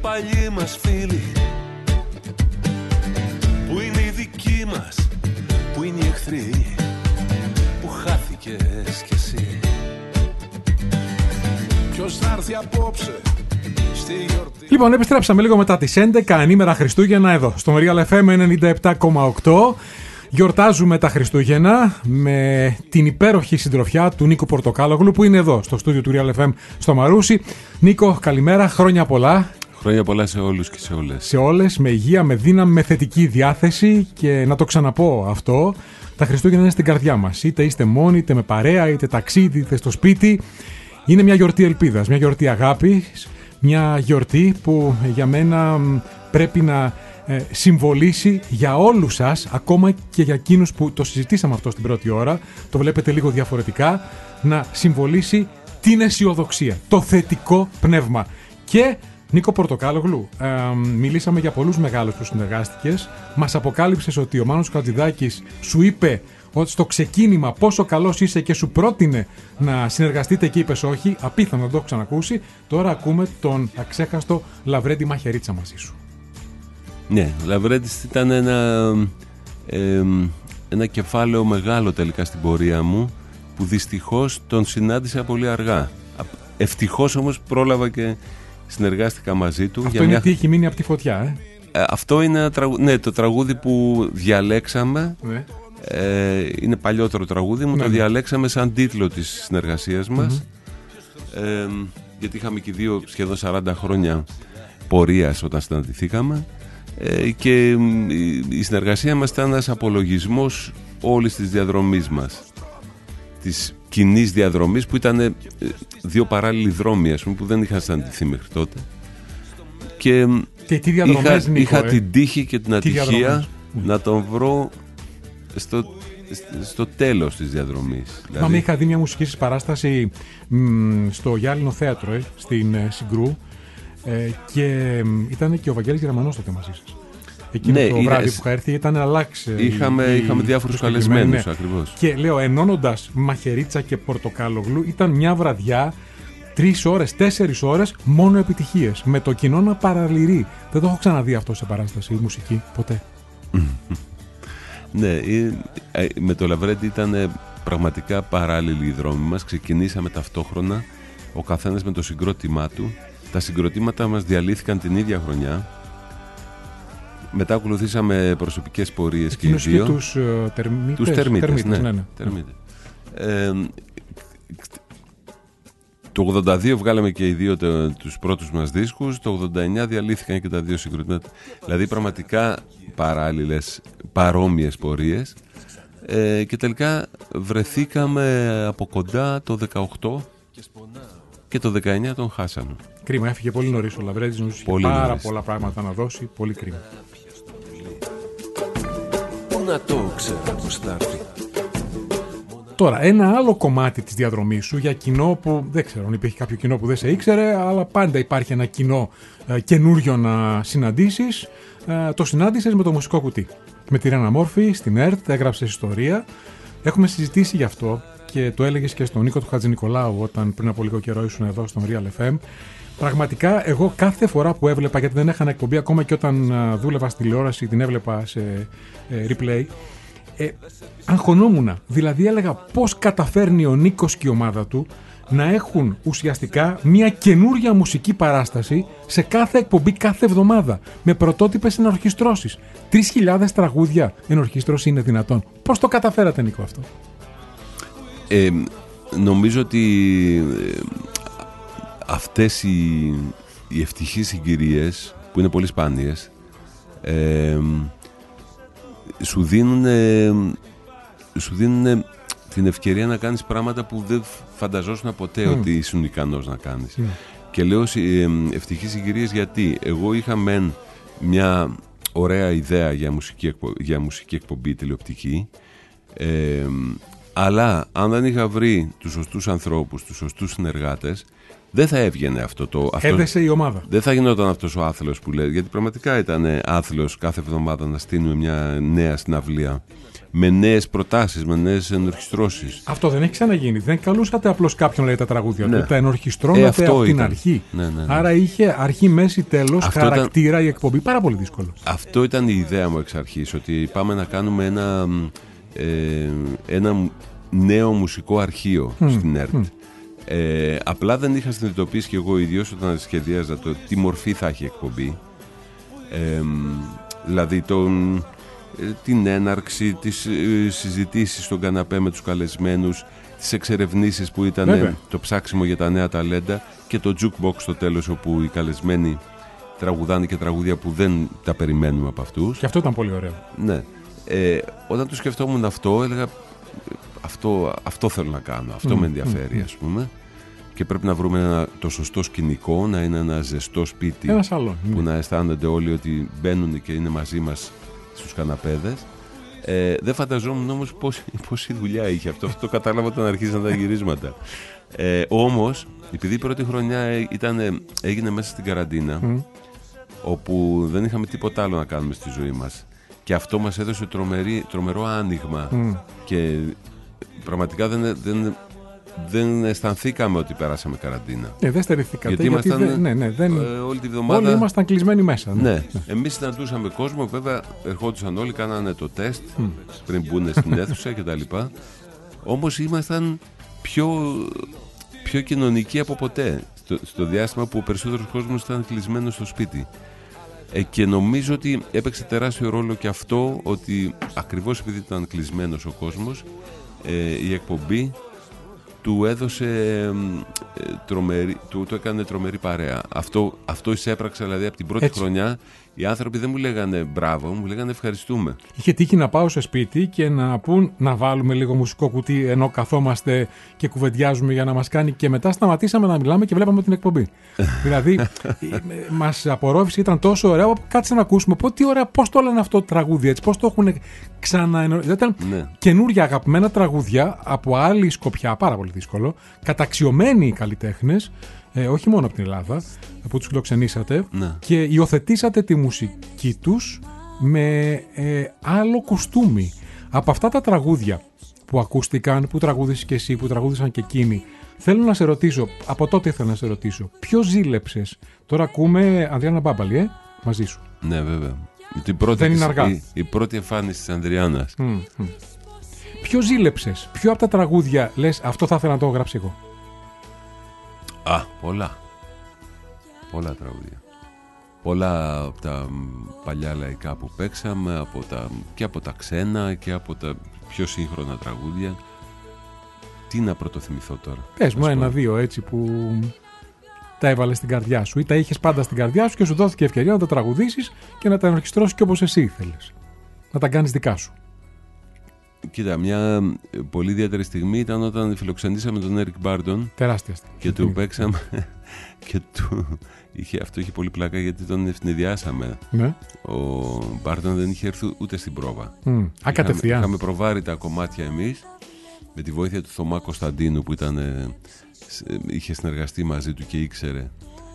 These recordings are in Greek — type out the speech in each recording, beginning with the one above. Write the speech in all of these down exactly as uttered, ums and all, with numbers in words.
παλιοί μας φίλοι, που είναι οι δικοί μας, που είναι οι εχθροί, που χάθηκες κι εσύ. Ποιος θα έρθει απόψε στη γιορτή. Λοιπόν, επιστρέψαμε λίγο μετά τις έντεκα, ανήμερα Χριστούγεννα, εδώ στον Real εφ εμ ενενήντα επτά κόμμα οκτώ. Γιορτάζουμε τα Χριστούγεννα με την υπέροχη συντροφιά του Νίκο Πορτοκάλογλου, που είναι εδώ στο στούντιο του Real εφ εμ στο Μαρούσι. Νίκο, καλημέρα, χρόνια πολλά. Χρόνια πολλά σε όλους και σε όλες. Σε όλες, με υγεία, με δύναμη, με θετική διάθεση. Και να το ξαναπώ αυτό, τα Χριστούγεννα είναι στην καρδιά μας. Είτε είστε μόνοι, είτε με παρέα, είτε ταξίδι, είτε στο σπίτι. Είναι μια γιορτή ελπίδας, μια γιορτή αγάπης, μια γιορτή που για μένα πρέπει να ε, συμβολήσει για όλους σας, ακόμα και για εκείνους που το συζητήσαμε αυτό στην πρώτη ώρα, το βλέπετε λίγο διαφορετικά, να συμβολήσει την αισιοδοξία, το θετικό πνεύμα. Και Νίκο Πορτοκάλογλου, ε, μιλήσαμε για πολλούς μεγάλους που συνεργάστηκες, μας αποκάλυψες ότι ο Μάνος Χατζηδάκης σου είπε ότι στο ξεκίνημα πόσο καλός είσαι και σου πρότεινε να συνεργαστείτε και είπες όχι, απίθανο να το έχω ξανακούσει. Τώρα ακούμε τον αξέχαστο Λαβρέντη Μαχαιρίτσα μαζί σου. Ναι, ο Λαβρέντης ήταν ένα, ε, ένα κεφάλαιο μεγάλο τελικά στην πορεία μου, που δυστυχώς τον συνάντησα πολύ αργά. Ευτυχώς όμως πρόλαβα και συνεργάστηκα μαζί του. Αυτό για είναι μια... τι έχει μείνει από τη φωτιά, ε? Ε, αυτό είναι ένα τραγου... ναι, το τραγούδι που διαλέξαμε. Ναι. Ε, είναι παλιότερο τραγούδι μου, ναι, το ναι. διαλέξαμε σαν τίτλο της συνεργασίας μας. Mm-hmm. ε, γιατί είχαμε και δύο σχεδόν σαράντα χρόνια πορείας όταν συναντηθήκαμε, ε, και η συνεργασία μας ήταν ένας απολογισμός όλης της διαδρομής μας, της κοινής διαδρομής, που ήταν δύο παράλληλοι δρόμοι, ας πούμε, που δεν είχαν συναντηθεί μέχρι τότε. Και, και τι διαδρομές, είχα, Νίκο, είχα ε? την τύχη και την τι ατυχία να τον βρω στο, στο τέλος της διαδρομής. Δηλαδή... Μα με είχα δει μια μουσική σας παράσταση μ, στο Γυάλινο Θέατρο, ε, στην ε, Συγκρού, ε, και ήταν και ο Βαγγέλης Γερμανός τότε μαζί σας. Εκείνο ναι, το είναι... βράδυ που είχα έρθει ήταν αλλάξει. Είχαμε, η... είχαμε διάφορους καλεσμένους, ναι. Ακριβώς. Και λέω, ενώνοντας Μαχαιρίτσα και Πορτοκάλογλου, ήταν μια βραδιά, τρεις ώρες, τέσσερις ώρες, μόνο επιτυχίες. Με το κοινό να παραλυρεί. Δεν το έχω ξαναδεί αυτό σε παράσταση μουσική, ποτέ. Ναι, με το Λαβρέντη ήταν πραγματικά παράλληλοι οι δρόμοι μας. Ξεκινήσαμε ταυτόχρονα, ο καθένας με το συγκρότημά του. Τα συγκροτήματα μας διαλύθηκαν την ίδια χρονιά. Μετά ακολουθήσαμε προσωπικές πορείες και οι δύο. Και τους uh, τερμίτες. Τους τερμίτες, τερμίτες, ναι. ναι, ναι. Τερμίτες. Ε, το ογδόντα δύο βγάλαμε και οι δύο το, τους πρώτους μας δίσκους. Το ογδόντα εννιά διαλύθηκαν και τα δύο συγκροτήματα. Δηλαδή πραγματικά παράλληλες, παρόμοιες πορείες. Ε, και τελικά βρεθήκαμε από κοντά το δεκαοκτώ και το δεκαεννιά τον χάσαμε. Κρίμα, έφυγε πολύ νωρίς ο Λαβρέντης, είχε πάρα νωρίς. πολλά πράγματα να δώσει, πολύ κρίμα. Πού να το ξέρω πως θα έρθει. Τώρα, ένα άλλο κομμάτι της διαδρομής σου για κοινό που δεν ξέρω αν υπήρχε κάποιο κοινό που δεν σε ήξερε, αλλά πάντα υπάρχει ένα κοινό ε, καινούριο να συναντήσεις. Ε, το συνάντησες με το Μουσικό Κουτί. Με τη Ρένα Μόρφη στην ΕΡΤ, έγραψες ιστορία. Έχουμε συζητήσει γι' αυτό και το έλεγες και στον Νίκο του Χατζηνικολάου όταν πριν από λίγο καιρό ήσουν εδώ στον Real εφ εμ. Πραγματικά, εγώ κάθε φορά που έβλεπα, γιατί δεν έχανα εκπομπή ακόμα και όταν uh, δούλευα στη τηλεόραση, την έβλεπα σε uh, replay, ε, αγχωνόμουν. Δηλαδή έλεγα πώς καταφέρνει ο Νίκος και η ομάδα του να έχουν ουσιαστικά μια καινούρια μουσική παράσταση σε κάθε εκπομπή κάθε εβδομάδα, με πρωτότυπες ενορχιστρώσεις. Τρεις χιλιάδες τραγούδια ενορχιστρώσει είναι δυνατόν. Πώς το καταφέρατε, Νίκο, αυτό? Ε, νομίζω ότι ε, αυτές οι, οι ευτυχείς συγκυρίες, που είναι πολύ σπάνιες, ε, σου δίνουν ε, σου δίνουν την ευκαιρία να κάνεις πράγματα που δεν φανταζόσουν ποτέ mm. ότι ήσουν ικανός να κάνεις. Mm. Και λέω ε, ευτυχείς συγκυρίες γιατί εγώ είχα μεν μια ωραία ιδέα για μουσική, εκπο, για μουσική εκπομπή τηλεοπτική, ε, αλλά αν δεν είχα βρει τους σωστούς ανθρώπους, τους σωστούς συνεργάτες, δεν θα έβγαινε αυτό το. Αυτό, έδεσε η ομάδα. Δεν θα γινόταν αυτός ο άθλος που λέει. Γιατί πραγματικά ήταν άθλος κάθε εβδομάδα να στείλουμε μια νέα συναυλία. Με νέες προτάσεις, με νέες ενορχιστρώσεις. Αυτό δεν έχει ξαναγίνει. Δεν καλούσατε απλώς κάποιον να λέει τα τραγούδια του. Ναι. Τα ενορχιστρώνατε ε, από την ήταν. αρχή. Ναι, ναι, ναι. Άρα είχε αρχή, μέση, τέλος, Αυτό χαρακτήρα ήταν... η εκπομπή. Πάρα πολύ δύσκολο. Αυτό ήταν η ιδέα μου εξ αρχής. Ότι πάμε να κάνουμε ένα, ε, ένα νέο μουσικό αρχείο mm. στην ΕΡΤ. Mm. Ε, απλά δεν είχα συνειδητοποιήσει και εγώ ίδιος όταν σχεδίαζα το τι μορφή θα έχει η εκπομπή. Ε, δηλαδή τον... την έναρξη, τις συζητήσεις στον καναπέ με τους καλεσμένους, τις εξερευνήσεις που ήταν Βέβαια. το ψάξιμο για τα νέα ταλέντα και το jukebox στο τέλος όπου οι καλεσμένοι τραγουδάνε και τραγούδια που δεν τα περιμένουμε από αυτούς. Και αυτό ήταν πολύ ωραίο. Ναι. Ε, όταν το σκεφτόμουν αυτό έλεγα αυτό, αυτό θέλω να κάνω, αυτό mm, με ενδιαφέρει mm, ας πούμε και πρέπει να βρούμε ένα, το σωστό σκηνικό, να είναι ένα ζεστό σπίτι ένα σαλόν, που mm. να αισθάνονται όλοι ότι μπαίνουν και είναι μαζί μας στους καναπέδες. Ε, δεν φανταζόμουν όμως πόση, πόση δουλειά είχε αυτό. Αυτό το κατάλαβα όταν αρχίσαν τα γυρίσματα. Ε, όμως, επειδή η πρώτη χρονιά ήταν, έγινε μέσα στην καραντίνα, mm. όπου δεν είχαμε τίποτα άλλο να κάνουμε στη ζωή μας, και αυτό μας έδωσε τρομερή, τρομερό άνοιγμα mm. και πραγματικά δεν, δεν, δεν αισθανθήκαμε ότι περάσαμε καραντίνα. Ε, δεν στερηθήκατε. Γιατί, γιατί ήμασταν, δεν, ναι, ναι, δεν, ε, όλη τη βδομάδα. Όλοι ήμασταν κλεισμένοι μέσα. Ναι. Ναι. Εμείς συναντούσαμε κόσμο, βέβαια ερχόντουσαν όλοι, κάνανε το τεστ mm. πριν μπουν στην αίθουσα κτλ. Όμως ήμασταν πιο, πιο κοινωνικοί από ποτέ. Στο, στο διάστημα που ο περισσότερος κόσμος ήταν κλεισμένος στο σπίτι. Ε, και νομίζω ότι έπαιξε τεράστιο ρόλο και αυτό, ότι ακριβώς επειδή ήταν κλεισμένος ο κόσμος, ε, η εκπομπή του έδωσε ε, τρομερή, του, του έκανε τρομερή παρέα. Αυτό, αυτό εισέπραξα, δηλαδή από την πρώτη Έτσι. χρονιά οι άνθρωποι δεν μου λέγανε μπράβο, μου λέγανε ευχαριστούμε. Είχε τύχει να πάω σε σπίτι και να πούν να βάλουμε λίγο μουσικό κουτί ενώ καθόμαστε και κουβεντιάζουμε για να μας κάνει, και μετά σταματήσαμε να μιλάμε και βλέπαμε την εκπομπή. Δηλαδή μας απορρόφησε, ήταν τόσο ωραίο, κάτσε να ακούσουμε πω, τι ωραία, πώς το λένε αυτό το τραγούδι έτσι, πώς το έχουν ξαναεννοήσει. Ήταν ναι. καινούργια αγαπημένα τραγούδια από άλλη σκοπιά, πάρα πολύ δύσκολο, καταξιωμένοι καλλιτέχνες. Ε, όχι μόνο από την Ελλάδα που τους φιλοξενήσατε ναι. και υιοθετήσατε τη μουσική τους με ε, άλλο κουστούμι. Από αυτά τα τραγούδια που ακούστηκαν, που τραγούδησες και εσύ, που τραγούδησαν και εκείνοι, θέλω να σε ρωτήσω, από τότε ήθελα να σε ρωτήσω, ποιο ζήλεψες? Τώρα ακούμε Ανδριάννα Μπάμπαλη, ε, μαζί σου. Ναι, βέβαια. Η πρώτη, Δεν είναι αργά. Η, η πρώτη εμφάνιση της Ανδριάννας. Mm, mm. Ποιο ζήλεψες? Ποιο από τα τραγούδια λες αυτό θα ήθελα να το γράψω εγώ? Α, πολλά. Πολλά τραγούδια. Πολλά από τα παλιά λαϊκά που παίξαμε, από τα, και από τα ξένα και από τα πιο σύγχρονα τραγούδια. Τι να πρωτοθυμηθώ τώρα? Πες μου ένα-δύο έτσι που τα έβαλες στην καρδιά σου ή τα είχες πάντα στην καρδιά σου και σου δόθηκε ευκαιρία να τα τραγουδήσεις και να τα ενορχιστρώσεις και όπως εσύ ήθελες. Να τα κάνεις δικά σου. Κοίτα, μια πολύ ιδιαίτερη στιγμή ήταν όταν φιλοξενήσαμε τον Έρικ Μπάρντον. Τεράστια στιγμή. Και του παίξαμε. Και του... είχε, αυτό είχε πολύ πλάκα γιατί τον ευνηδιάσαμε. Ναι. Ο Μπάρντον δεν είχε έρθει ούτε στην πρόβα. Mm. Α, κατευθείαν. Είχαμε προβάρει τα κομμάτια εμείς με τη βοήθεια του Θωμά Κωνσταντίνου που ήταν, είχε συνεργαστεί μαζί του και ήξερε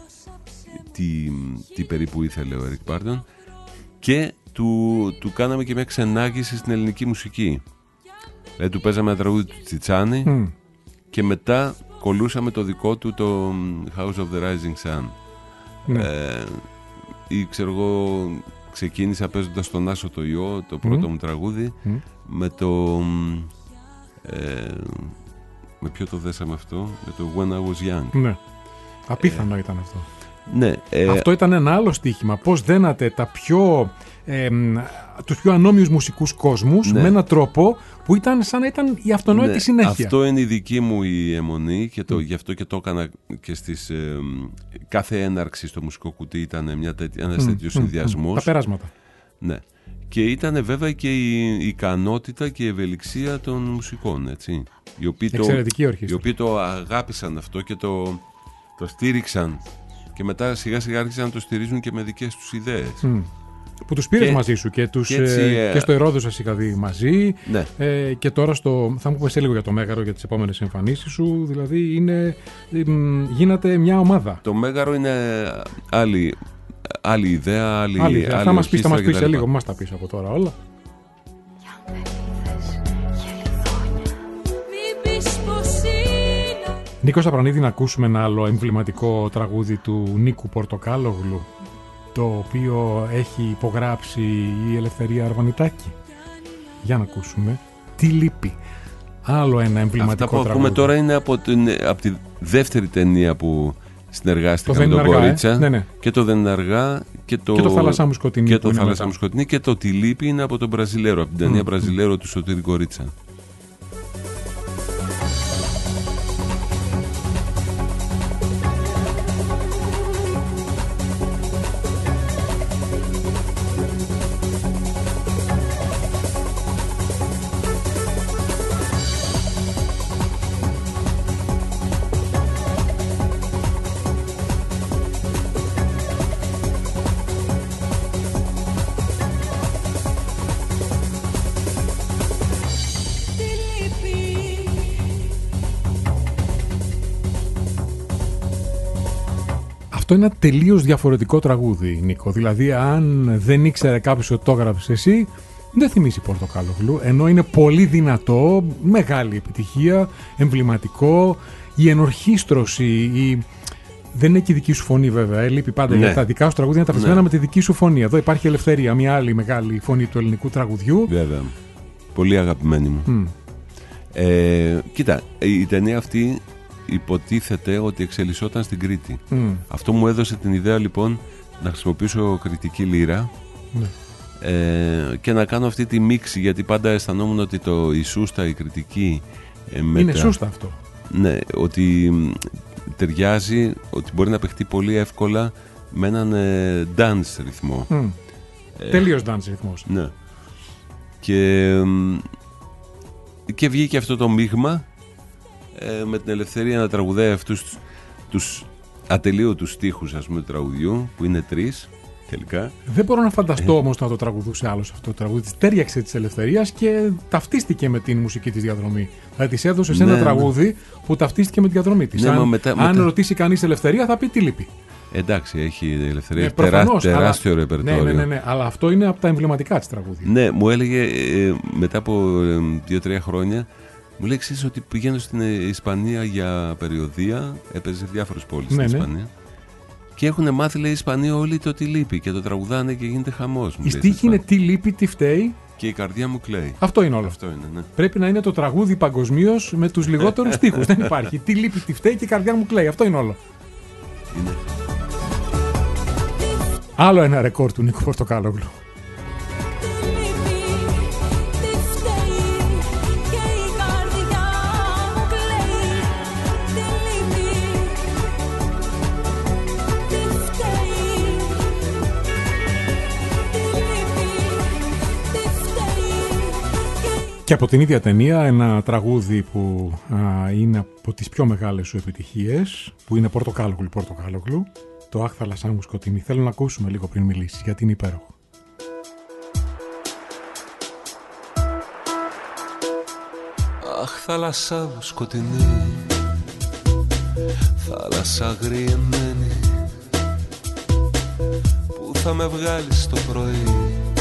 τι, τι περίπου ήθελε ο Έρικ Μπάρντον. Και του, του κάναμε και μια ξενάγηση στην ελληνική μουσική. Δηλαδή του παίζαμε ένα τραγούδι του Τσιτσάνη mm. και μετά κολούσαμε το δικό του, το House of the Rising Sun. Mm. Ε, ή ξέρω εγώ ξεκίνησα παίζοντας τον Άσο το Ιώ, το πρώτο mm. μου τραγούδι mm. με το ε, με ποιο το δέσαμε αυτό? Με το When I Was Young. Ναι. Απίθανο ε, ήταν αυτό. Ναι, ε, αυτό ήταν ένα άλλο στοίχημα. Πώς δένατε τα πιο, ε, τους πιο ανώμιους μουσικούς κόσμους ναι. με έναν τρόπο που ήταν σαν να ήταν η αυτονόητη ναι, συνέχεια. Αυτό είναι η δική μου η αιμονή και το, mm. γι' αυτό και το έκανα και στις ε, κάθε έναρξη στο μουσικό κουτί ήταν μια τέτοια, ένας mm. τέτοιος mm. συνδυασμός. Mm. Τα περάσματα. Ναι. Και ήταν βέβαια και η, η ικανότητα και η ευελιξία των μουσικών, έτσι. Οι οποίοι, Εξαιρετική το, ορχήστρα. οι οποίοι το αγάπησαν αυτό και το, το στήριξαν και μετά σιγά σιγά άρχισαν να το στηρίζουν και με δικές τους ιδέες. Mm. Που τους πήρες και, μαζί σου και, τους, και, έτσι, ε, και στο Ηρώδο σας είχα δει μαζί. Ναι. Ε, και τώρα στο, θα μου πεις λίγο για το Μέγαρο, για τις επόμενες εμφανίσεις σου. Δηλαδή είναι, ε, γίνεται μια ομάδα. Το Μέγαρο είναι άλλη, άλλη ιδέα, άλλη, άλλη ιδέα. άλλη Θα μας πεις, θα μας πεις σε κτλ. λίγο, μας τα πεις από τώρα όλα. Νίκο Σαπρανίδη, να ακούσουμε ένα άλλο εμβληματικό τραγούδι του Νίκου Πορτοκάλογλου, το οποίο έχει υπογράψει η Ελευθερία Αρβανιτάκη. Για να ακούσουμε. Τι λείπει. Άλλο ένα εμβληματικό τραγούδι. Αυτά που ακούμε τώρα είναι από, την, από τη δεύτερη ταινία που συνεργάστηκα με τον αργά, Κορίτσα. Ε? Ναι, ναι. Και το Δεν είναι αργά και το, και το Θάλασσά μου σκοτεινή. Και το Θάλασσά μου σκοτεινή και το Τι λείπει είναι από τον Μπραζιλέρο, από την ταινία mm. Μπραζιλέρο του Σωτήρη Κορίτσα. Αυτό είναι ένα τελείως διαφορετικό τραγούδι, Νίκο. Δηλαδή, αν δεν ήξερε κάποιος ότι το έγραψες εσύ, δεν θυμίζει Πορτοκάλογλου. Ενώ είναι πολύ δυνατό, μεγάλη επιτυχία, εμβληματικό. Η ενορχήστρωση, η... δεν είναι και η δική σου φωνή βέβαια. Ε, λείπει πάντα. Ναι. Γιατί τα δικά σου τραγούδια είναι ταυτισμένα ναι. με τη δική σου φωνή. Εδώ υπάρχει Ελευθερία, μια άλλη μεγάλη φωνή του ελληνικού τραγουδιού. Βέβαια. Πολύ αγαπημένη μου. Mm. Ε, κοίτα, η ταινία αυτή υποτίθεται ότι εξελισσόταν στην Κρήτη. Mm. Αυτό μου έδωσε την ιδέα λοιπόν να χρησιμοποιήσω κρητική λύρα mm. ε, και να κάνω αυτή τη μίξη, γιατί πάντα αισθανόμουν ότι το, η σούστα, η κριτική ε, μετα... είναι σούστα αυτό. Ναι, ότι ταιριάζει, ότι μπορεί να παιχτεί πολύ εύκολα με έναν ε, dance ρυθμό. Mm. Ε, Τελείως dance ρυθμός. Ναι. Και, και βγήκε αυτό το μείγμα ε, με την Ελευθερία να τραγουδάει αυτούς τους ατελείωτους στίχους, ας πούμε, του τραγουδιού, που είναι τρεις τελικά. Δεν μπορώ να φανταστώ όμως να το τραγουδούσε άλλος αυτό το τραγούδι. Της τέριαξε της Ελευθερίας και ταυτίστηκε με την μουσική της διαδρομή. Δηλαδή της έδωσε σε ναι, ένα ναι. τραγούδι που ταυτίστηκε με τη διαδρομή της. Ναι, αν μετά, αν μετά... ρωτήσει κανείς Ελευθερία θα πει τι λείπει. Εντάξει, έχει η Ελευθερία, ναι, έχει προφανώς, τερά, τεράστιο αλλά... ρεπερτόριο. Ναι, ναι, ναι, ναι, αλλά αυτό είναι από τα εμβληματικά της τραγούδια. Ναι, μου έλεγε ε, μετά από ε, δύο-τρία χρόνια, μου λέει εξής, ότι πηγαίνω στην Ισπανία για περιοδεία, έπαιζε σε διάφορες πόλεις ναι, στην ναι. Ισπανία. Και έχουν μάθει, λέει, οι Ισπανοί όλοι το τι λείπει και το τραγουδάνε και γίνεται χαμός. Η στίχη είναι τι λείπει, τι φταίει. Και η καρδιά μου κλαίει. Αυτό είναι όλο. Αυτό είναι, ναι. Πρέπει να είναι το τραγούδι παγκοσμίως με τους λιγότερους στίχους. Δεν υπάρχει. Τι λείπει, τι φταίει και η καρδιά μου κλαίει. Αυτό είναι όλο. Είναι. Άλλο ένα ρεκόρ του Νίκου Πορτοκάλογλου. Και από την ίδια ταινία ένα τραγούδι που α, είναι από τις πιο μεγάλες σου επιτυχίες, που είναι Πορτοκάλογλου, Πορτοκάλογλου, το «Αχ, θάλασσά μου σκοτεινή». Θέλω να ακούσουμε λίγο πριν μιλήσεις, γιατί είναι υπέροχο. Αχ, θάλασσά μου σκοτεινή, θάλασσα αγριεμένη, που θα με βγάλεις το πρωί,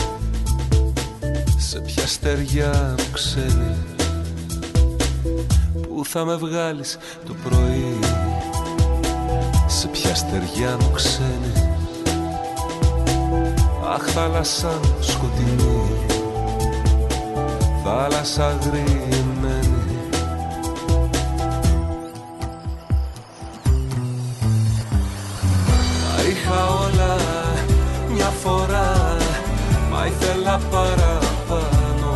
σε ποια στεριά μου ξένη, που θα με βγάλεις το πρωί, σε ποια στεριά μου ξένη. Αχ, θάλασσα μου σκοτεινή, θάλασσα αγριεμένη, τα είχα όλα μια φορά, μα ήθελα παραπάνω.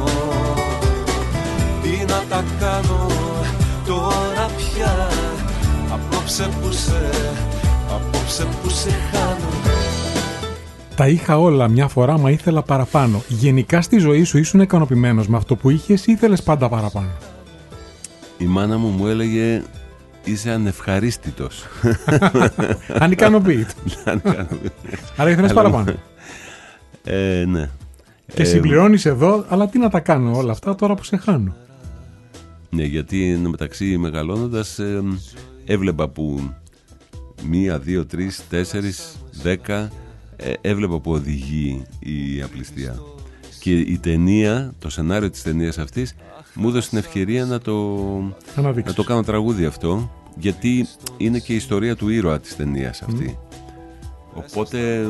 Τι να τα κάνω τώρα πια, απόψε που σε, απόψε που σε χάνω. Τα είχα όλα μια φορά, μα ήθελα παραπάνω. Γενικά στη ζωή σου ήσουν ικανοποιημένος με αυτό που είχες ή ήθελες πάντα παραπάνω? Η μάνα μου μου έλεγε είσαι ανευχαρίστητος. Ανικανοποιητός. Άρα ήθελες παραπάνω. Ε, ναι. Και συμπληρώνεις εδώ, αλλά τι να τα κάνω όλα αυτά τώρα που σε χάνω. Ναι, γιατί μεταξύ μεγαλώνοντας ε, έβλεπα που μία, δύο, τρεις, τέσσερις, δέκα ε, έβλεπα που οδηγεί η απληστία. Και η ταινία, το σενάριο της ταινίας αυτής μου έδωσε την ευκαιρία να το, να το κάνω τραγούδι αυτό, γιατί είναι και η ιστορία του ήρωα της ταινίας αυτή. Mm. Οπότε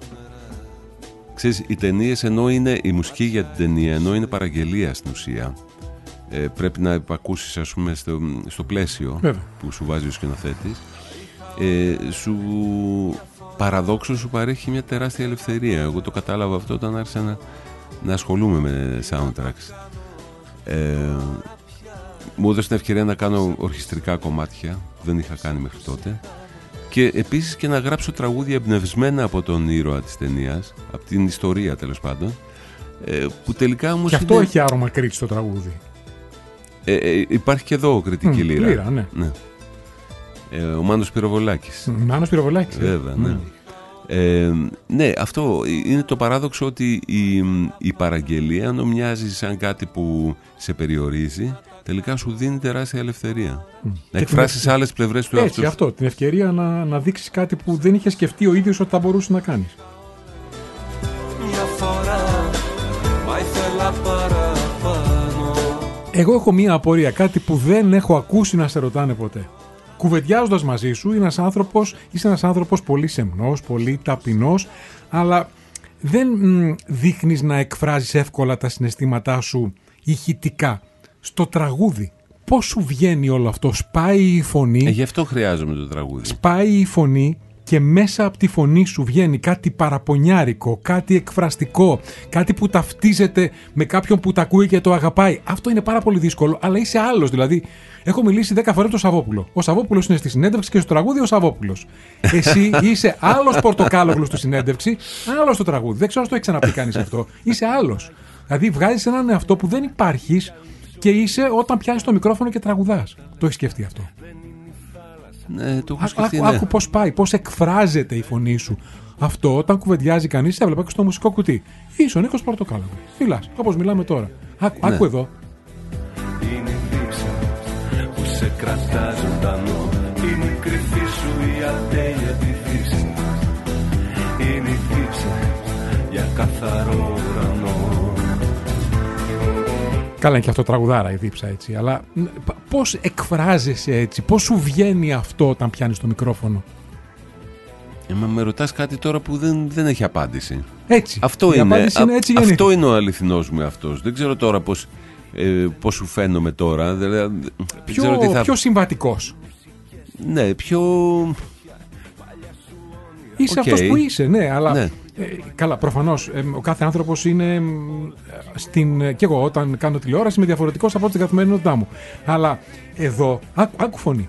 ξέρεις, οι ταινίες, ενώ είναι η μουσική για την ταινία, ενώ είναι παραγγελία στην ουσία, ε, πρέπει να υπακούσεις, ας πούμε, στο, στο πλαίσιο Βέβαια. που σου βάζει ο σκηνοθέτης, ε, σου παραδόξως σου παρέχει μια τεράστια ελευθερία. Εγώ το κατάλαβα αυτό όταν άρχισα να, να ασχολούμαι με soundtracks. Ε, μου έδωσε την ευκαιρία να κάνω ορχιστρικά κομμάτια που δεν είχα κάνει μέχρι τότε, και επίσης και να γράψω τραγούδια εμπνευσμένα από τον ήρωα της ταινίας, από την ιστορία τέλος πάντων, ε, που τελικά όμως και αυτό είναι... έχει άρωμα Κρήτη στο τραγούδι. ε, ε, Υπάρχει και εδώ κριτική mm, λύρα, λύρα ναι. Ναι. Ε, ο Μάνος Πυροβολάκης. Μάνος Πυροβολάκης. Βέβαια, ναι. Mm. Ε, ναι, αυτό είναι το παράδοξο, ότι η, η παραγγελία, ενώ μοιάζει σαν κάτι που σε περιορίζει, τελικά σου δίνει τεράστια ελευθερία. Mm. Να εκφράσεις την... άλλες πλευρές του εαυτού. Έτσι, αυτό, την ευκαιρία να, να δείξεις κάτι που δεν είχε σκεφτεί ο ίδιος ότι θα μπορούσε να κάνεις. Μια φορά, μα ήθελα παραπάνω. Εγώ έχω μία απορία, κάτι που δεν έχω ακούσει να σε ρωτάνε ποτέ. Κουβεντιάζοντας μαζί σου, είναι ένας άνθρωπος, είσαι ένας άνθρωπος πολύ σεμνός, πολύ ταπεινός, αλλά δεν μ, δείχνεις να εκφράζεις εύκολα τα συναισθήματά σου ηχητικά. Στο τραγούδι, πώς σου βγαίνει όλο αυτό? Σπάει η φωνή. Ε, γι' αυτό χρειάζομαι το τραγούδι. Σπάει η φωνή και μέσα από τη φωνή σου βγαίνει κάτι παραπονιάρικο, κάτι εκφραστικό, κάτι που ταυτίζεται με κάποιον που τα ακούει και το αγαπάει. Αυτό είναι πάρα πολύ δύσκολο, αλλά είσαι άλλος. Δηλαδή, έχω μιλήσει δέκα φορές με τον Σαββόπουλο. Ο Σαββόπουλος είναι στη συνέντευξη και στο τραγούδι ο Σαββόπουλος. Εσύ είσαι άλλος Πορτοκάλογλου στη συνέντευξη, άλλος στο τραγούδι. Δεν ξέρω αν το έχει ξαναπεί κανείς αυτό. Είσαι άλλος. Δηλαδή, βγάζεις έναν εαυτό που δεν υπάρχεις και είσαι όταν πιάνεις το μικρόφωνο και τραγουδάς. Το έχεις σκεφτεί αυτό? Ναι, το έχω σκεφτεί, άκου, ναι. άκου πώς πάει, πώς εκφράζεται η φωνή σου. Αυτό όταν κουβεντιάζει κανείς, έβλεπα και στο μουσικό κουτί. Είσαι ο Νίκος Πορτοκάλογλου. Μιλάς, όπως μιλάμε τώρα. Άκου, ναι. άκου εδώ. Είναι η δίψα που σε κρατά ζωντανό. Είναι η κρυφή σου η ατέλειωτη φύση. Είναι η δίψα για καθαρό ουρανό. Καλά, είναι και αυτό τραγουδάρα η δίψα, έτσι. Αλλά πώς εκφράζεσαι έτσι, πώς σου βγαίνει αυτό όταν πιάνεις το μικρόφωνο? Ε, μα με ρωτάς κάτι τώρα που δεν, δεν έχει απάντηση. Έτσι. Αυτό η είναι, είναι έτσι α, αυτό είναι ο αληθινός μου αυτός. Δεν ξέρω τώρα πώς, ε, πώς σου φαίνομαι τώρα. Δηλαδή, πιο, ξέρω τι θα... πιο συμβατικός. Ναι, πιο... Είσαι okay. αυτός που είσαι, ναι, αλλά... Ναι. Ε, καλά, προφανώς ε, ο κάθε άνθρωπος είναι ε, στην, ε, και εγώ όταν κάνω τηλεόραση είμαι διαφορετικός από την καθημερινότητά μου. Αλλά εδώ, άκου, άκου φωνή.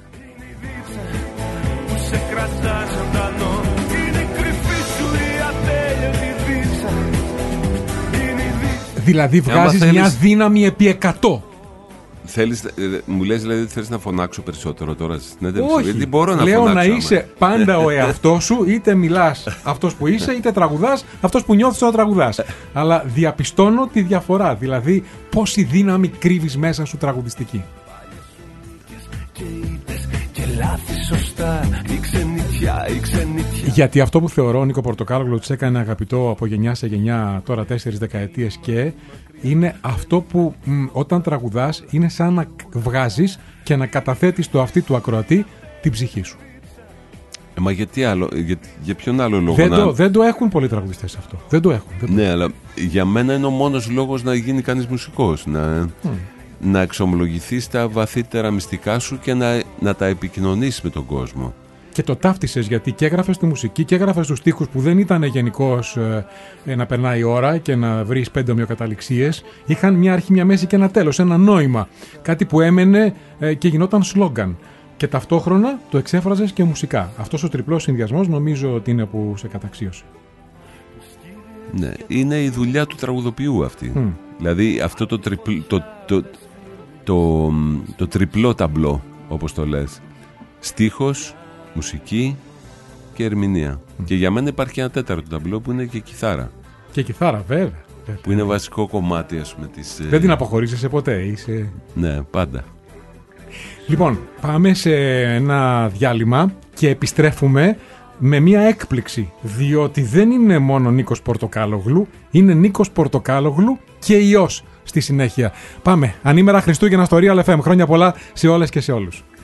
Δηλαδή βγάζεις θέλεις... μια δύναμη επί εκατό. Θέλεις, μου λες δηλαδή ότι θέλεις να φωνάξω περισσότερο τώρα στην συνέντευξη? Όχι, γιατί μπορώ να λέω φωνάξω, να είσαι πάντα ο εαυτός σου, είτε μιλάς αυτός που είσαι, είτε τραγουδάς αυτός που νιώθεις όταν τραγουδάς. Αλλά διαπιστώνω τη διαφορά, δηλαδή πόση δύναμη κρύβεις μέσα σου τραγουδιστική. Γιατί αυτό που θεωρώ, Νίκο Πορτοκάλογλου, τους έκανε αγαπητό από γενιά σε γενιά τώρα τέσσερις δεκαετίες, και είναι αυτό που μ, όταν τραγουδάς είναι σαν να βγάζεις και να καταθέτεις στο αυτί του ακροατή την ψυχή σου. Ε, μα γιατί άλλο, για, για ποιον άλλο λόγο? Δεν, να... το, δεν το έχουν πολλοί τραγουδιστές αυτό. Δεν το έχουν. Δεν ναι, το... αλλά για μένα είναι ο μόνος λόγος να γίνει κανείς μουσικός. Να, mm. να εξομολογηθείς τα βαθύτερα μυστικά σου και να, να τα επικοινωνήσεις με τον κόσμο. Και το ταύτισες, γιατί και έγραφες τη μουσική και έγραφες τους στίχους που δεν ήταν γενικώς ε, να περνάει η ώρα και να βρεις πέντε ομοιοκαταληξίες. Είχαν μια αρχή, μια μέση και ένα τέλος, ένα νόημα. Κάτι που έμενε ε, και γινόταν σλόγγαν. Και ταυτόχρονα το εξέφραζες και μουσικά. Αυτός ο τριπλός συνδυασμός νομίζω ότι είναι που σε καταξίωσε. Ναι, είναι η δουλειά του τραγουδοποιού αυτή. Mm. Δηλαδή αυτό το, τριπλ, το, το, το, το, το τριπλό ταμπλό, όπως το λες. Στίχος, μουσική και ερμηνεία. Mm. Και για μένα υπάρχει ένα τέταρτο ταμπλό που είναι και κιθάρα. Και κιθάρα, βέβαια. Που είναι βασικό κομμάτι, ας πούμε, της... Δεν την αποχωρίζεσαι ποτέ, είσαι... Ναι, πάντα. Λοιπόν, πάμε σε ένα διάλειμμα και επιστρέφουμε με μια έκπληξη, διότι δεν είναι μόνο Νίκος Πορτοκάλογλου, είναι Νίκος Πορτοκάλογλου και ιός στη συνέχεια. Πάμε, ανήμερα Χριστούγεννα στο Real εφ εμ. Χρόνια πολλά σε όλες και σε όλους.